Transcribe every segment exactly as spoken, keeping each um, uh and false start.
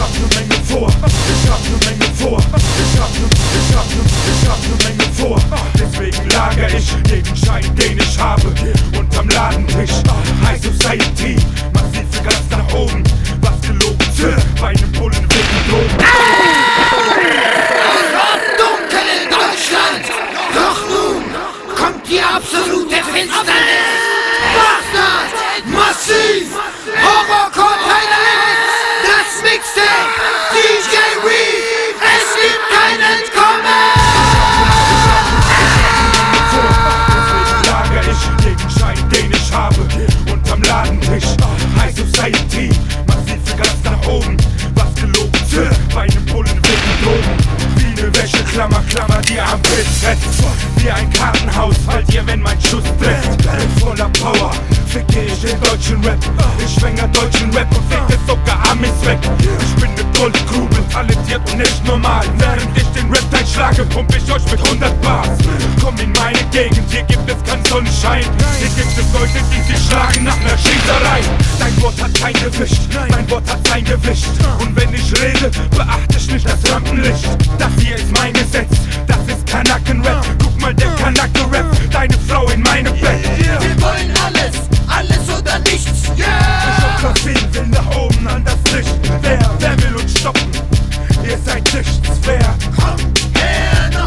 hab ne Menge vor, ich hab ne Menge vor, ich hab ne, ich hab ne, ich hab ne Menge vor. Deswegen lager ich jeden Schein, den ich habe, unterm Ladentisch. High Society, massive Gas nach oben, was gelogen wird, bei nem Bullen wegen Drogen. Dunkel in Deutschland, doch nun kommt die absolute Finsternis. Bastard, massiv, Horrorcore Highlights, das Mixtape, D J Reed, es gibt kein Entkommen. Deswegen lager ich jeden Schein, den ich habe, unterm Ladentisch. High Society, massive Gas nach oben, was gelogen wird, bei nem Bullen wegen Drogen. Wie ne Wäscheklammer, Klammer, die am Bild setzt. Wie ein Kartenhaus, fallt ihr, wenn mein Schuss trifft. Voller Power, ficke ich den deutschen Rap. Ich schwänger deutschen Rap und ficke sogar Amis weg. Ich bin ne Goldgrube, talentiert und nicht normal. Während ich den Rap-Teil schlage, pump ich euch mit hundert Bars. Komm in meine Gegend, hier gibt es keinen Sonnenschein. Hier gibt es Leute, die sich schlagen nach ner Schießerei. Dein Wort hat kein Gewicht, mein Wort hat sein Gewicht. Und wenn ich rede, beachte ich nicht das Rampenlicht. Das hier ist mein Gesetz, das ist Kanaken-Rap. Guck mal, der Kanake-Rap, deine Frau in meinem Bett. Wir wollen alles, alles oder nichts, Ich yeah! hab grad viel, will nach oben an das Licht. Wer, wer will uns stoppen? Ihr seid nichts, wer? Komm her noch,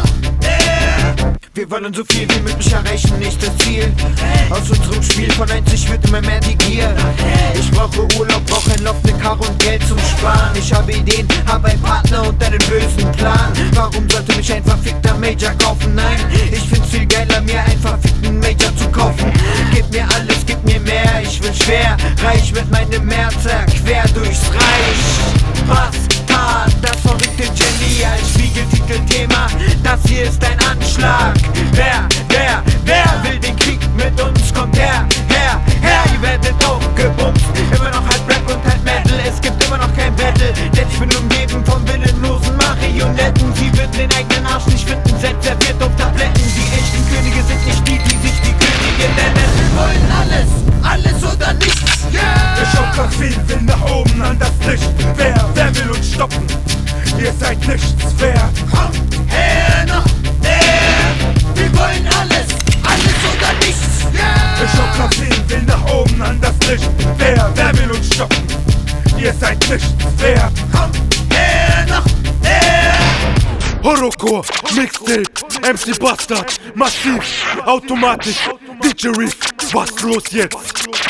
her! Wir wollen so viel wie möglich erreichen, nicht das Ziel. Aus unserem Spiel von einzig wird immer mehr die Gier. Ich brauche Urlaub, brauche ein Loft, ne Karre und Geld zum Sparen. Ich habe Ideen, habe einen Partner und einen bösen Plan. Warum sollte mich ein verfickter Major kaufen? Nein, ich find's viel geiler, mir einen verfickten Major zu kaufen. Gib mir alles, gib mir mehr, ich will schwer, reich mit meinem Merzer, quer durchs Reich. Bastard, das verrückte Genie als Spiegeltitelthema, das hier ist ein Anschlag. Wer, wer, wer will den Krieg mit uns? Kommt her, her, her, ihr werdet auch gebumst. Immer noch halb Rap und halb Metal, es gibt immer noch kein Battle, denn ich bin umgeben von willenlosen Marionetten. Sie wird den eigenen Arsch nicht finden, selbst serviert auf Tabletten. Die echten Könige sind nicht die, die sich die Könige nennen. Wir wollen alles, alles oder nichts, yeah! Ich hab grad viel, will nach oben an das Licht. Wer, wer will uns stoppen? Ihr seid nichts, wer? Komm her noch, her! Wir wollen alles, alles oder nichts, yeah! Ich hab grad viel, will nach oben an das Licht. Wer, wer will uns stoppen? Ihr seid nichts, wer? Komm her noch, her! Horrorcore, Mixtape, M C Bastard, Massiv, Automatik, D J Reef, was los jetzt?